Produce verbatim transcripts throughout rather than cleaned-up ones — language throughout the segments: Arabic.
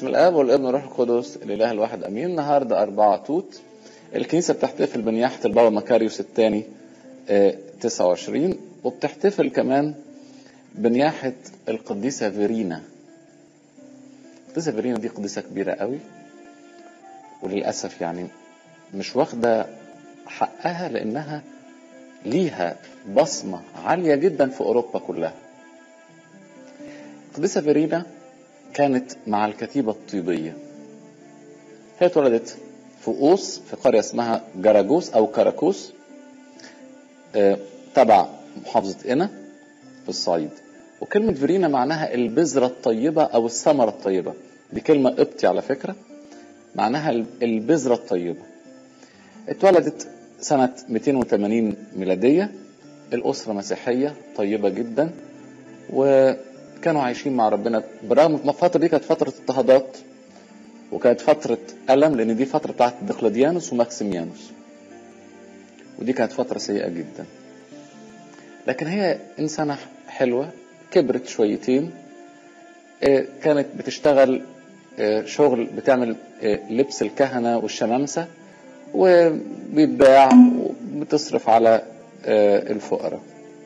باسم الاب والابن والروح القدس الاله الواحد امين. النهارده أربعة توت. الكنيسه بتحتفل بنياحه البابا مكاريوس الثاني تسعة وعشرين، وبتحتفل كمان بنياحه القديسه فيرينا. القديسه فيرينا دي قديسه كبيره قوي، وللاسف يعني مش واخده حقها لانها ليها بصمه عاليه جدا في اوروبا كلها. القديسه فيرينا كانت مع الكتيبة الطيبية. هي اتولدت في قوس في قرية اسمها جراجوس أو كراكوس اه تبع محافظة قنا في الصعيد. وكلمة فيرينا معناها البذرة الطيبة أو الثمرة الطيبة. دي كلمة قبطي على فكرة، معناها البذرة الطيبة. اتولدت سنة مئتين وثمانين ميلادية. الأسرة مسيحية طيبة جدا، و كانوا عايشين مع ربنا برغم الفترة دي كانت فترة اضطهادات وكانت فترة ألم، لأن دي فترة بتاعت دقلديانوس وماكسيميانوس، ودي كانت فترة سيئة جدا. لكن هي إنسانة حلوة، كبرت شويتين، كانت بتشتغل شغل بتعمل لبس الكهنة والشمامسة وبيتباع وبتصرف على الفقراء.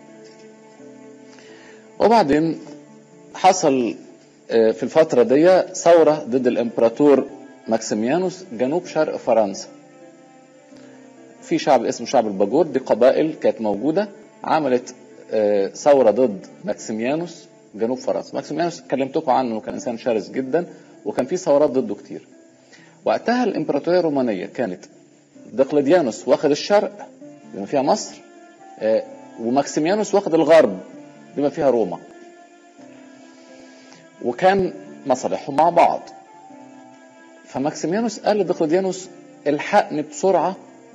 وبعدين حصل في الفترة دي ثورة ضد الامبراطور ماكسيميانوس جنوب شرق فرنسا. في شعب اسمه شعب الباجور، دي قبائل كانت موجودة عملت ثورة ضد ماكسيميانوس جنوب فرنسا. ماكسيميانوس كلمتكم عنه، كان انسان شرس جدا وكان في ثورات ضده كتير. وقتها الامبراطورية الرومانية كانت دقلديانوس واخد الشرق بما فيها مصر، وماكسيميانوس واخد الغرب بما فيها روما، وكان مصالحهم مع بعض. فماكسيميانوس قال لدقلديانوس الحقني بسرعة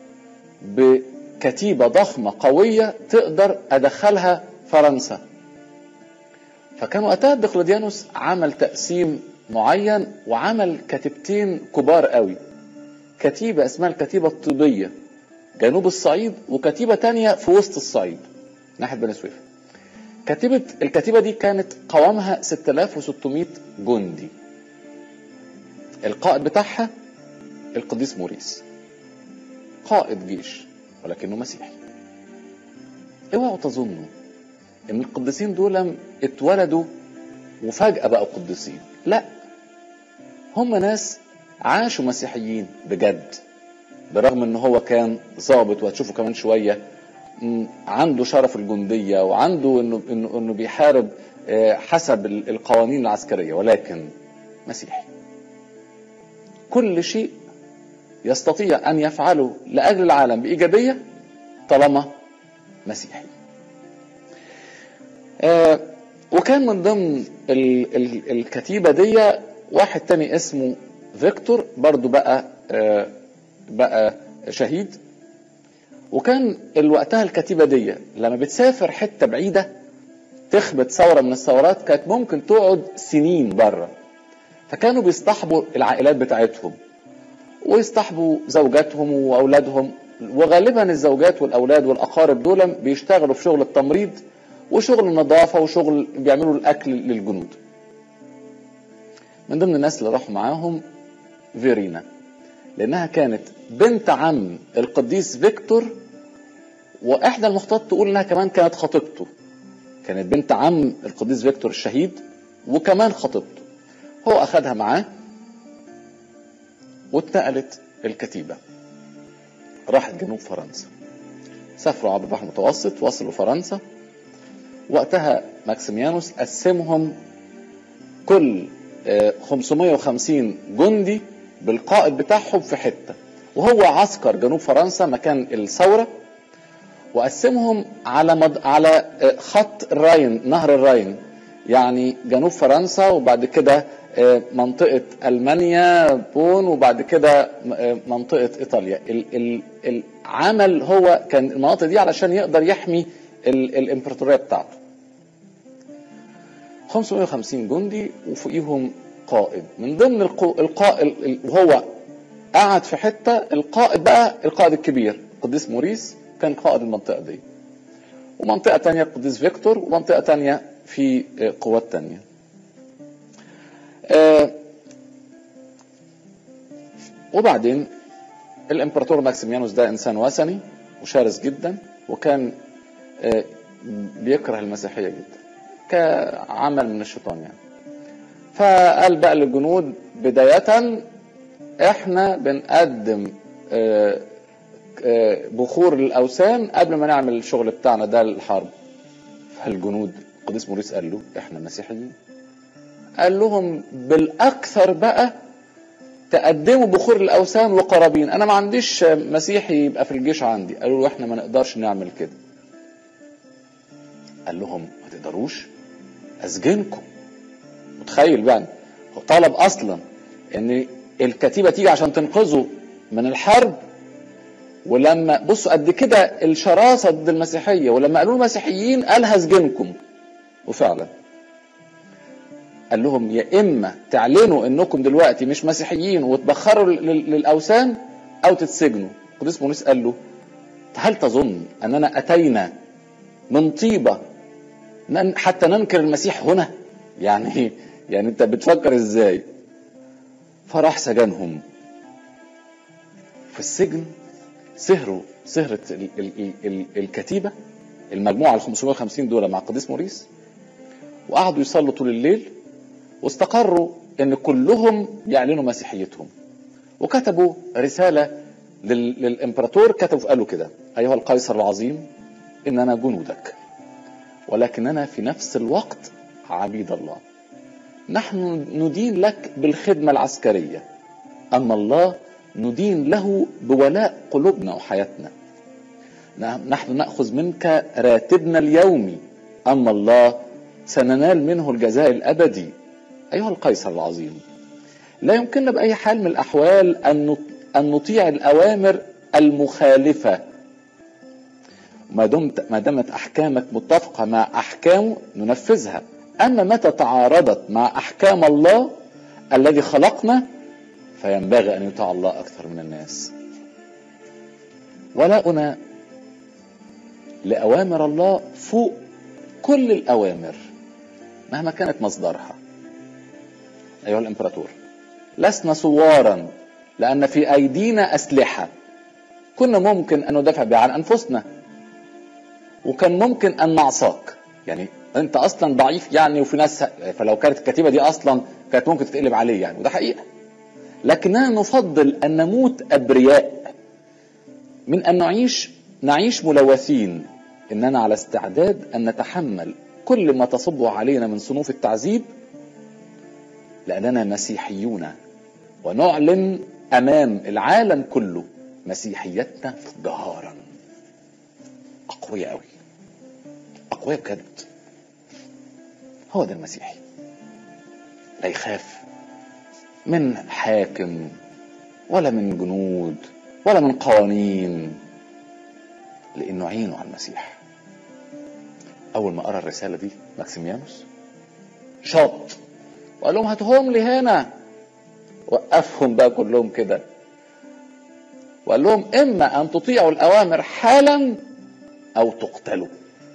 بكتيبة ضخمة قوية تقدر أدخلها فرنسا. فكان وقتها دقلديانوس عمل تقسيم معين وعمل كتيبتين كبار قوي، كتيبة اسمها الكتيبة الطيبية جنوب الصعيد، وكتيبة تانية في وسط الصعيد ناحية بني سويف. كتيبة الكتيبة دي كانت قوامها ستة آلاف وستمائة جندي. القائد بتاعها القديس موريس، قائد جيش ولكنه مسيحي. اوعوا تظنوا ان القديسين دول اتولدوا وفجأة بقوا قديسين، لا، هم ناس عاشوا مسيحيين بجد، برغم ان هو كان ضابط، وهتشوفوا كمان شوية عنده شرف الجندية وعنده انه انه انه بيحارب حسب القوانين العسكرية، ولكن مسيحي. كل شيء يستطيع ان يفعله لاجل العالم بايجابية طالما مسيحي. وكان من ضمن الكتيبة دي واحد تاني اسمه فيكتور، برضو بقى بقى شهيد. وكان الوقتها الكتيبة دي لما بتسافر حتة بعيدة تخبط ثورة من الثورات كانت ممكن تقعد سنين بره، فكانوا بيصطحبوا العائلات بتاعتهم ويصطحبوا زوجاتهم وأولادهم، وغالبا الزوجات والأولاد والأقارب دول بيشتغلوا في شغل التمريض وشغل النظافة وشغل بيعملوا الأكل للجنود. من ضمن الناس اللي راحوا معاهم فيرينا، لأنها كانت بنت عم القديس فيكتور، وإحدى المخطوطات تقول إنها كمان كانت خطيبته. كانت بنت عم القديس فيكتور الشهيد وكمان خطيبته. هو أخدها معاه واتنقلت الكتيبة، راحت جنوب فرنسا. سافروا عبر البحر المتوسط، وصلوا فرنسا. وقتها ماكسيميانوس قسمهم كل خمسمائة وخمسين جندي بالقائد بتاعهم في حتة، وهو عسكر جنوب فرنسا مكان الثورة، وقسمهم على مد... على خط الراين، نهر الراين، يعني جنوب فرنسا وبعد كده منطقة ألمانيا بون وبعد كده منطقة إيطاليا. العمل هو كان المناطق دي علشان يقدر يحمي الإمبراطورية بتاعته. خمسمائة وخمسين جندي وفوقيهم قائد. من ضمن القائد وهو قعد في حتة، القائد بقى القائد الكبير القديس موريس كان قائد المنطقة دي، ومنطقة تانية القديس فيكتور، ومنطقة تانية في قوات تانية. وبعدين الامبراطور ماكسيميانوس ده انسان وثني وشرس جدا، وكان بيكره المسيحية جدا كعمل من الشيطان يعني. فقال بقى للجنود بداية احنا بنقدم بخور للأوثان قبل ما نعمل الشغل بتاعنا ده للحرب. فالجنود القديس موريس قال له احنا مسيحيين. قال لهم بالاكثر بقى تقدموا بخور للأوثان وقرابين، انا ما عنديش مسيحي يبقى في الجيش عندي. قالوا له احنا ما نقدرش نعمل كده. قال لهم ما تقدروش، اسجنكم. متخيل بقى هو طلب اصلا ان الكتيبة تيجي عشان تنقذه من الحرب، ولما بصوا قد كده الشراسة ضد المسيحية، ولما قالوا المسيحيين قال هسجنكم. وفعلا قال لهم يا اما تعلنوا انكم دلوقتي مش مسيحيين وتبخروا للاوثان او تتسجنوا. القديس موريس قال له هل تظن اننا اتينا من طيبة حتى ننكر المسيح هنا؟ يعني يعني انت بتفكر ازاي؟ فراح سجنهم في السجن. سهروا سهرة الكتيبة المجموعة ال خمسمائة وخمسين دول مع القديس موريس، وقعدوا يصلوا طول الليل، واستقروا ان كلهم يعلنوا مسيحيتهم. وكتبوا رسالة للامبراطور، كتبوا قالوا كده: ايها القيصر العظيم، اننا جنودك، ولكننا في نفس الوقت عبيد الله. نحن ندين لك بالخدمة العسكرية، اما الله ندين له بولاء قلوبنا وحياتنا. نحن نأخذ منك راتبنا اليومي، اما الله سننال منه الجزاء الابدي. ايها القيصر العظيم، لا يمكننا بأي حال من الاحوال ان نطيع الاوامر المخالفة ما دمت ما دامت احكامك متفقة مع احكامه ننفذها، اما متى تعارضت مع احكام الله الذي خلقنا فينبغي ان يطاع الله اكثر من الناس. ولاؤنا لأوامر الله فوق كل الأوامر مهما كانت مصدرها. أيها الإمبراطور، لسنا صوارا لأن في أيدينا أسلحة كنا ممكن أن ندافع بها عن أنفسنا، وكان ممكن أن نعصاك. يعني أنت أصلا ضعيف يعني، وفي ناس، فلو كانت الكتيبة دي أصلا كانت ممكن تتقلب عليه يعني، وده حقيقة. لكننا نفضل أن نموت أبرياء من أن نعيش نعيش ملوثين. إننا على استعداد أن نتحمل كل ما تصبه علينا من صنوف التعذيب، لأننا مسيحيون، ونعلن أمام العالم كله مسيحيتنا جهارا. أقوياء أوي، أقوياء بجد. هو ده المسيحي، لا يخاف من حاكم ولا من جنود ولا من قوانين، لأنه عينه على المسيح. أول ما قرأ الرسالة دي ماكسيميانوس شاط وقال لهم هاتهم لي هنا. وقفهم بقى كلهم كده وقال لهم إما أن تطيعوا الأوامر حالا أو تقتلوا.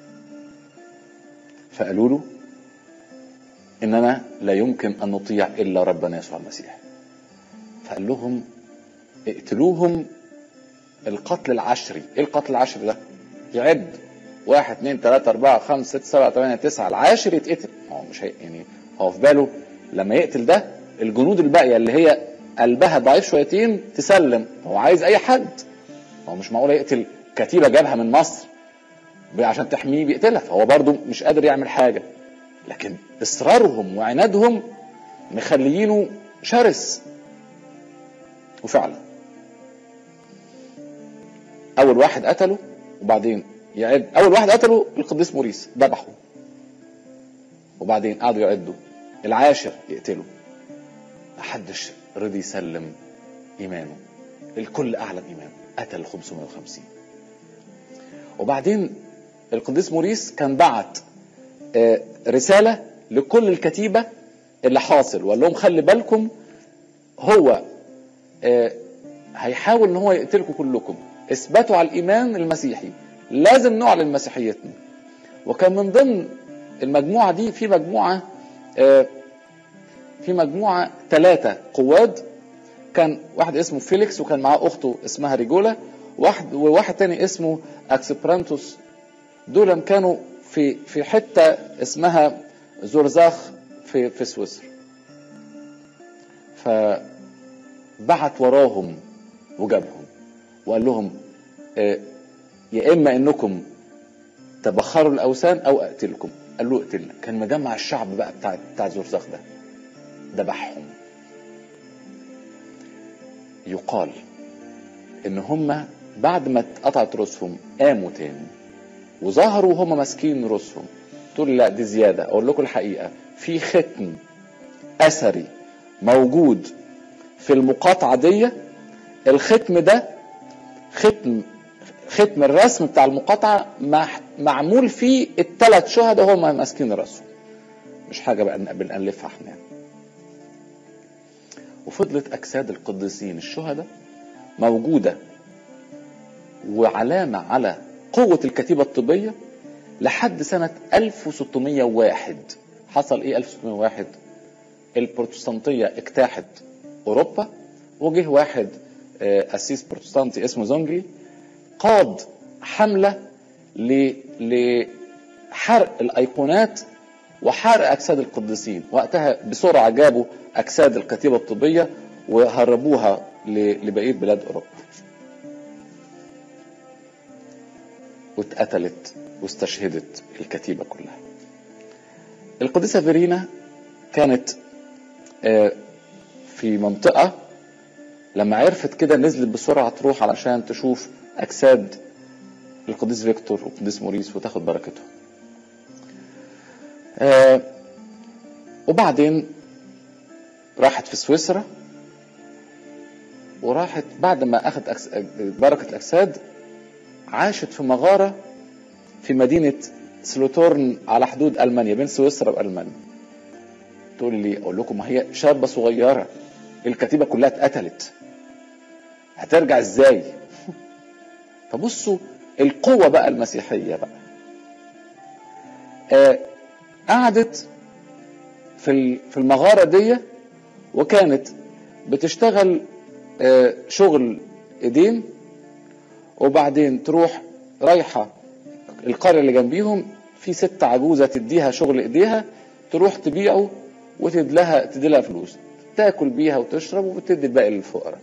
فقالوا له إننا لا يمكن أن نطيع إلا ربنا يسوع المسيح. فقال لهم اقتلوهم القتل العشري. ايه القتل العشري ده؟ يعد واحد اتنين تلاتة اربعة خمسة ستة سبعة تمانية تسعة، العاشر يتقتل. هو مش هي يعني، هو في باله لما يقتل ده الجنود الباقية اللي هي قلبها ضعيف شويتين تسلم. هو عايز اي حد، هو مش معقول يقتل كتيبة جابها من مصر عشان تحميه بيقتلها، فهو برضو مش قادر يعمل حاجة. لكن اصرارهم وعنادهم مخليينه شرس. وفعلا اول واحد قتله، وبعدين يعد اول واحد قتله القديس موريس ذبحه، وبعدين قعدوا يعدوا العاشر يقتله. محدش رضي يسلم ايمانه، الكل اعلن ايمانه، قتل خمسمائة وخمسين. وبعدين القديس موريس كان بعت رسالة لكل الكتيبة اللي حاصل، وقال لهم خلي بالكم هو هيحاول ان هو يقتلكم كلكم، اثبتوا على الايمان المسيحي، لازم نعلن مسيحيتنا. وكان من ضمن المجموعة دي في مجموعة في مجموعة ثلاثة قواد كان واحد اسمه فيليكس وكان معاه اخته اسمها ريجولا، واحد وواحد تاني اسمه اكسبرانتوس. دول كانوا في في حته اسمها زورزاخ في في سويسرا. فبعت وراهم وجابهم وقال لهم اه يا اما انكم تبخروا الاوثان او اقتلكم. قال له اقتلنا. كان مجمع الشعب بقى بتاع بتاع زورزاخ ده، ذبحهم. يقال ان هم بعد ما اتقطعت رؤوسهم قاموا تاني وظهروا وهم ماسكين رؤوسهم. تقول لا دي زياده. اقول لكم الحقيقه، في ختم اثري موجود في المقاطعه دي. الختم ده ختم ختم الرسم بتاع المقاطعه معمول فيه الثلاث شهداء هم ماسكين راسهم، مش حاجه بقى بنألفها احنا. وفضلت اجساد القديسين الشهداء موجوده وعلامه على قوه الكتيبه الطبيه لحد سنه ألف وستمية وواحد. حصل ايه ألف وستمية وواحد؟ البروتستانتيه اجتاحت اوروبا، وجه واحد قسيس بروتستانتي اسمه زونجلي قاد حمله لحرق الايقونات وحرق اجساد القديسين. وقتها بسرعه جابوا اجساد الكتيبه الطبيه وهربوها لبقيه بلاد اوروبا، واتقتلت واستشهدت الكتيبه كلها. القديسه فيرينا كانت في منطقه لما عرفت كده نزلت بسرعه تروح علشان تشوف اجساد القديس فيكتور والقديس موريس وتاخد بركته. آه وبعدين راحت في سويسرا، وراحت بعد ما اخذت أكس... بركه الاجساد عاشت في مغاره في مدينه سلوتورن على حدود المانيا، بين سويسرا والمانيا. تقول لي اقول لكم ما هي شابه صغيره، الكتيبه كلها اتقتلت، هترجع ازاي؟ فبصوا القوه بقى المسيحيه بقى. آه قعدت في في المغاره دي، وكانت بتشتغل آه شغل ايدين، وبعدين تروح رايحه القريه اللي جنبيهم في ست عجوزه تديها شغل ايديها، تروح تبيعه وتدي لها تدي لها فلوس تاكل بيها وتشرب وبتدي الباقي للفقراء.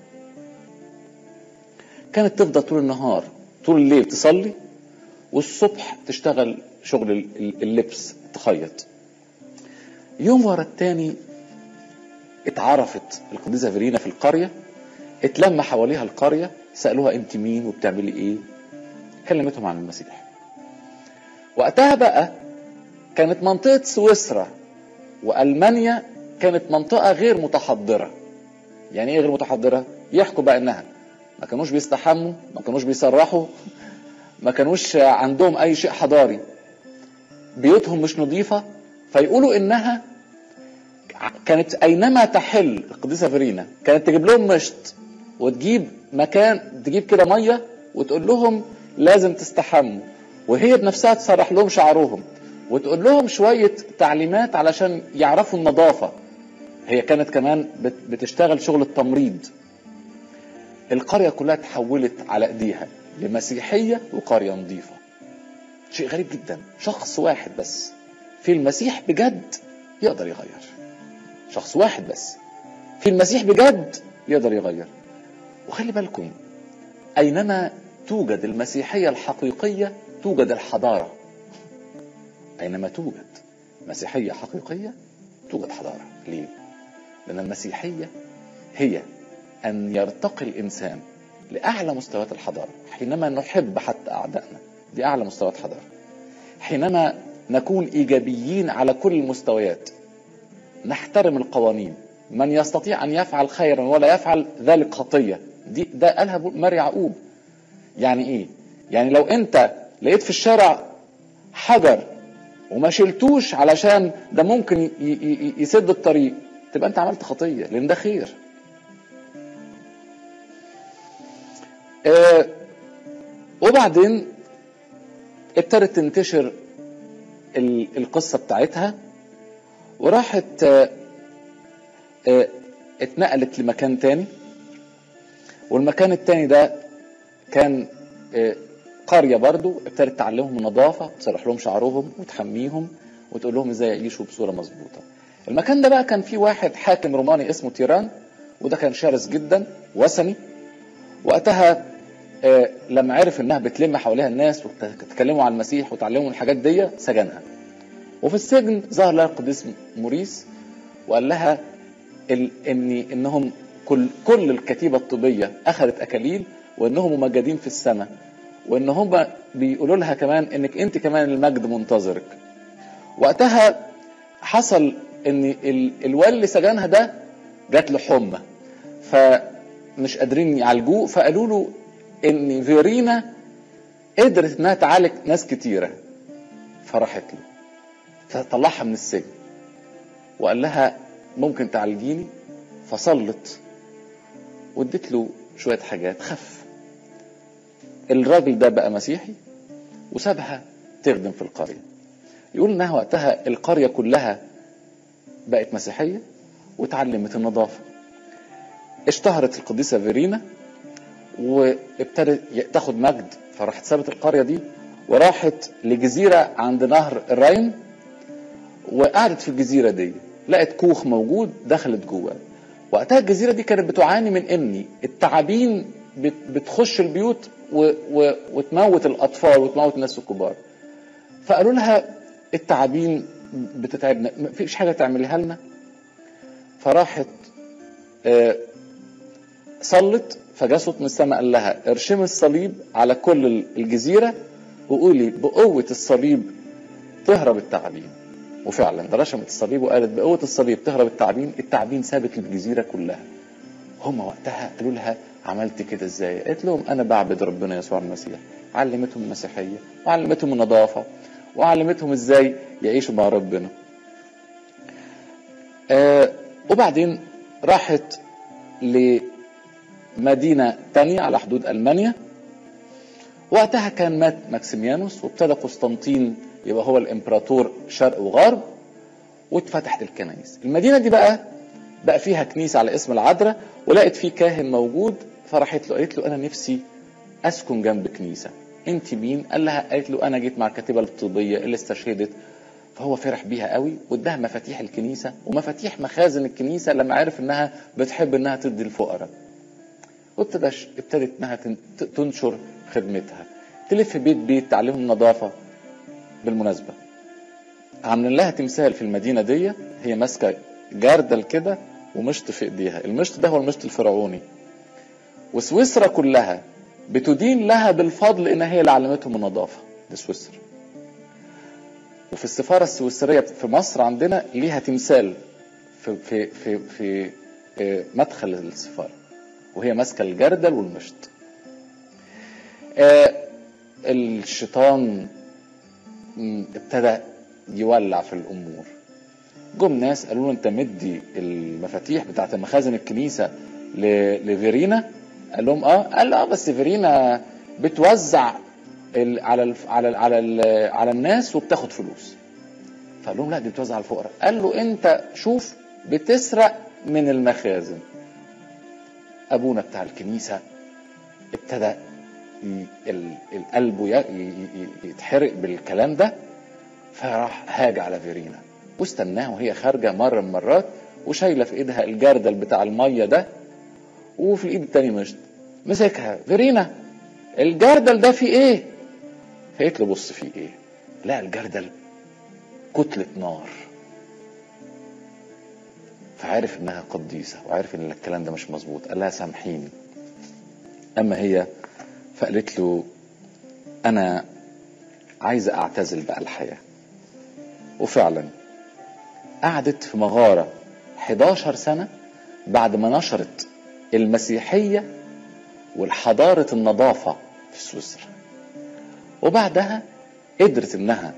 كانت تفضل طول النهار طول الليل تصلي، والصبح تشتغل شغل اللبس تخيط. يوم ورا التاني اتعرفت القديسة فيرينا في القرية، اتلم حواليها القرية، سألوها انت مين وبتعملي ايه؟ كلمتهم عن المسيح. وقتها بقى كانت منطقة سويسرا وألمانيا كانت منطقة غير متحضرة. يعني ايه غير متحضرة؟ يحكوا بقى انها ما كانوش بيستحموا، ما كانوش بيسرحوا، ما كانوش عندهم اي شيء حضاري، بيوتهم مش نظيفة. فيقولوا انها كانت اينما تحل القديسة فيرينا كانت تجيب لهم مشط وتجيب مكان تجيب كده مية وتقول لهم لازم تستحموا، وهي بنفسها تسرح لهم شعرهم وتقول لهم شوية تعليمات علشان يعرفوا النظافة. هي كانت كمان بتشتغل شغل التمريض. القرية كلها تحولت على ايديها لمسيحية وقرية نظيفة. شيء غريب جدا، شخص واحد بس في المسيح بجد يقدر يغير. شخص واحد بس في المسيح بجد يقدر يغير. وخلي بالكم، اينما توجد المسيحية الحقيقية توجد الحضارة. اينما توجد مسيحية حقيقية توجد حضارة. ليه؟ لأن المسيحية هي أن يرتقي الإنسان لأعلى مستويات الحضارة. حينما نحب حتى أعدائنا، دي أعلى مستويات حضارة. حينما نكون إيجابيين على كل المستويات، نحترم القوانين، من يستطيع أن يفعل خيرا ولا يفعل ذلك خطية، دي ده قالها مار يعقوب. يعني إيه؟ يعني لو أنت لقيت في الشارع حجر وما شلتوش علشان ده ممكن يسد الطريق، تبقى أنت عملت خطية، لأن ده خير. آه وبعدين ابتدت تنتشر القصة بتاعتها، وراحت آه آه اتنقلت لمكان تاني والمكان التاني ده كان قرية برضو ابتدت تعلمهم النظافة، تسرح لهم شعرهم وتحميهم وتقول لهم ازاي يعيشوا بصورة مظبوطة. المكان ده بقى كان فيه واحد حاكم روماني اسمه تيران، وده كان شرس جدا وثني. وقتها آه لما عرف انها بتلم حواليها الناس وتتكلموا عن المسيح وتعلموا الحاجات دي سجنها. وفي السجن ظهر لها القديس موريس وقال لها ال ان انهم كل كل الكتيبة الطبية اخذت اكاليل، وانهم ممجدين في السماء، وان هم بيقولوا لها كمان انك انت كمان المجد منتظرك. وقتها حصل ان الوالي اللي سجنها ده جات له حمى، فمش قادرين يعالجوه، فقالوا له ان فيرينا قدرت انها تعالج ناس كتيره، فراحت له فطلعها من السجن وقال لها ممكن تعالجيني، فصلت وادت له شويه حاجات خف. الراجل ده بقى مسيحي وسابها تخدم في القريه. يقول انها وقتها القريه كلها بقت مسيحيه وتعلمت النظافه. اشتهرت القديسه فيرينا وابتدت تاخد مجد، فراحت سابت القريه دي وراحت لجزيره عند نهر الراين، وقعدت في الجزيره دي لقت كوخ موجود، دخلت جوه. وقتها الجزيره دي كانت بتعاني من ان التعابين بتخش البيوت و... و... وتموت الاطفال وتموت الناس الكبار. فقالوا لها التعابين بتتعبنا، مفيش حاجه تعملها لنا. فراحت آه صلت، فجاء صوت من السماء قال لها ارشمي الصليب على كل الجزيره وقولي بقوه الصليب تهرب التعابين. وفعلا رشمت الصليب وقالت بقوه الصليب تهرب التعابين. التعابين سابت الجزيره كلها. هم وقتها قالوا لها عملت كده ازاي؟ قالت لهم انا بعبد ربنا يسوع المسيح. علمتهم المسيحيه وعلمتهم النظافه وعلمتهم ازاي يعيشوا مع ربنا. آه وبعدين راحت لمدينه تانية على حدود المانيا. وقتها كان مات ماكسيميانوس وابتدى قسطنطين يبقى هو الامبراطور شرق وغرب، واتفتحت الكنائس. المدينه دي بقى بقى فيها كنيسه على اسم العذراء، ولقت فيه كاهن موجود، فراحت له قالت له انا نفسي اسكن جنب كنيسه. انت مين؟ قال لها قالت له انا جيت مع الكتيبه الطبيه اللي استشهدت. فهو فرح بيها قوي واداها مفاتيح الكنيسه ومفاتيح مخازن الكنيسه لما عرف انها بتحب انها تدي الفقراء. وابتدت ابتدت انها تنشر خدمتها، تلف بيت بيت تعلمهم النظافه. بالمناسبه عاملين لها تمثال في المدينه دي، هي ماسكه جردل كده ومشط في ايديها. المشط ده هو المشط الفرعوني. وسويسرا كلها بتدين لها بالفضل ان هي اللي علمتهم النظافه. دي سويسرا. وفي السفاره السويسريه في مصر عندنا ليها تمثال في في في في مدخل السفاره وهي ماسكه الجردل والمشط. آه الشيطان ابتدى يولع في الامور. جم ناس قالوا له انت مدي المفاتيح بتاعت مخازن الكنيسه لفيرينا؟ قال لهم اه. قال اه بس فيرينا بتوزع على ال على ال على ال على الناس وبتاخد فلوس. فقال لهم لا دي بتوزع على الفقراء. قال له انت شوف بتسرق من المخازن. ابونا بتاع الكنيسه ابتدى القلب يتحرق بالكلام ده، فراح هاج على فيرينا واستناها وهي خارجه مره من مرات وشايله في ايدها الجردل بتاع الميه ده وفي الايد التاني مشط. مسكها فيرينا الجردل ده فيه ايه؟ فقالت له بص فيه ايه؟ لا الجردل كتله نار. فعرف انها قديسه وعرف ان الكلام ده مش مظبوط. قال لها سامحيني. اما هي فقالت له انا عايزه اعتزل بقى الحياه. وفعلا قعدت في مغاره حداشر سنه بعد ما نشرت المسيحيه والحضاره النظافه في سويسرا. وبعدها قدرت انها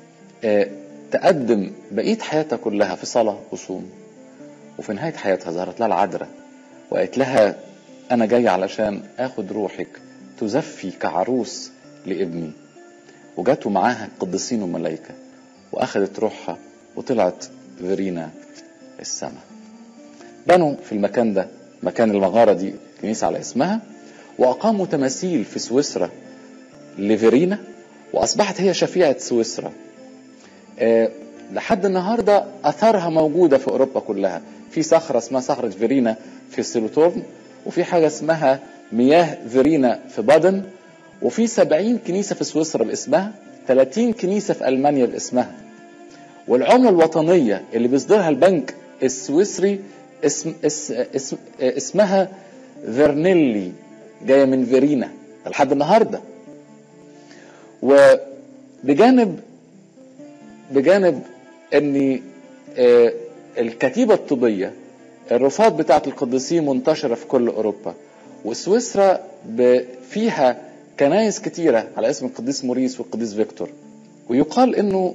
تقدم بقيه حياتها كلها في صلاه وصوم. وفي نهايه حياتها ظهرت لها العذراء وقالت لها انا جاي علشان اخد روحك تزفي كعروس لابني. وجاتوا معاها القديسين والملائكه واخذت روحها وطلعت فيرينا السماء. بنوا في المكان ده، مكان المغاره دي كنيسة على اسمها، وأقاموا تماثيل في سويسرا لفيرينا، وأصبحت هي شفيعة سويسرا. أه لحد النهاردة أثرها موجودة في أوروبا كلها. في صخرة اسمها صخرة فيرينا في سيلوتورن، وفي حاجة اسمها مياه فيرينا في بادن، وفي سبعين كنيسة في سويسرا باسمها، ثلاثين كنيسة في ألمانيا باسمها. والعملة الوطنية اللي بيصدرها البنك السويسري اسم اسم اسم اسمها فيرنيلي، جاية من فيرينا لحد النهاردة. وبجانب بجانب ان الكتيبة الطبية الرفات بتاعت القديسين منتشرة في كل أوروبا، وسويسرا فيها كنائس كتيرة على اسم القديس موريس والقديس فيكتور. ويقال انه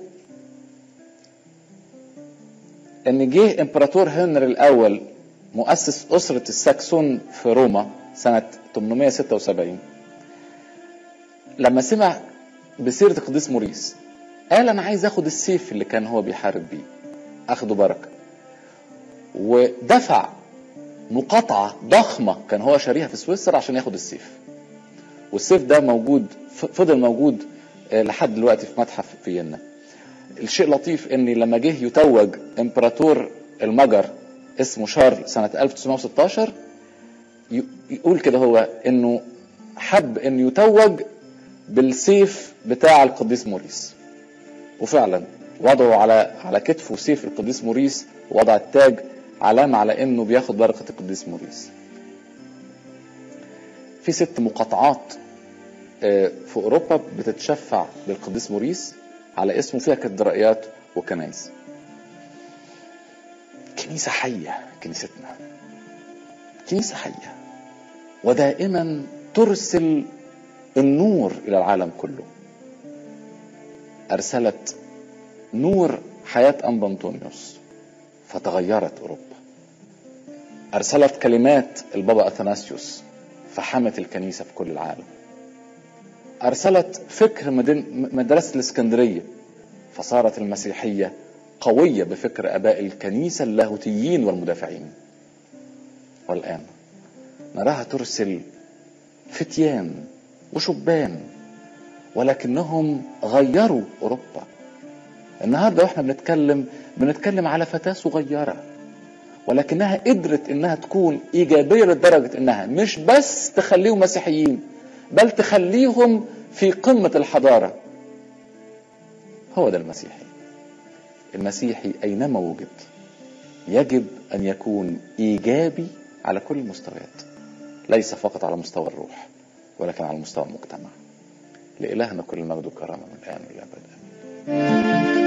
ان جه امبراطور هنري الاول مؤسس اسرة الساكسون في روما سنة ثمانمائة وستة وسبعين، لما سمع بسيرة القديس موريس قال انا عايز اخد السيف اللي كان هو بيحارب بيه، اخده بركة، ودفع مقاطعة ضخمة كان هو شاريها في سويسرا عشان ياخد السيف. والسيف ده موجود، فضل موجود لحد دلوقتي في متحف فيينا. الشيء لطيف ان لما جه يتوج امبراطور المجر اسمه شارل سنة ألف وتسعمائة وستة عشر، يقول كده هو انه حب ان يتوج بالسيف بتاع القديس موريس، وفعلا وضعوا على على كتفه سيف القديس موريس، ووضع التاج علامة على انه بياخد بركة القديس موريس. في ست مقاطعات في اوروبا بتتشفع بالقديس موريس على اسمه، فيها كاتدرائيات وكنائس. كنيسة حية كنيستنا، كنيسة حية، ودائما ترسل النور الى العالم كله. ارسلت نور حياة أنبا أنطونيوس فتغيرت اوروبا، ارسلت كلمات البابا اثناسيوس فحمت الكنيسة في كل العالم، ارسلت فكر مدرسة الاسكندرية فصارت المسيحية قوية بفكر اباء الكنيسة اللاهوتيين والمدافعين. والآن نراها ترسل فتيان وشبان، ولكنهم غيروا اوروبا. النهاردة واحنا بنتكلم بنتكلم على فتاة صغيرة، ولكنها قدرت انها تكون ايجابية لدرجة انها مش بس تخليهم مسيحيين، بل تخليهم في قمة الحضارة. هو ده المسيحي. المسيحي اينما وجد يجب ان يكون ايجابي على كل المستويات، ليس فقط على مستوى الروح ولكن على مستوى المجتمع. لإلهنا كل المجد والكرامة من الآن والأبد.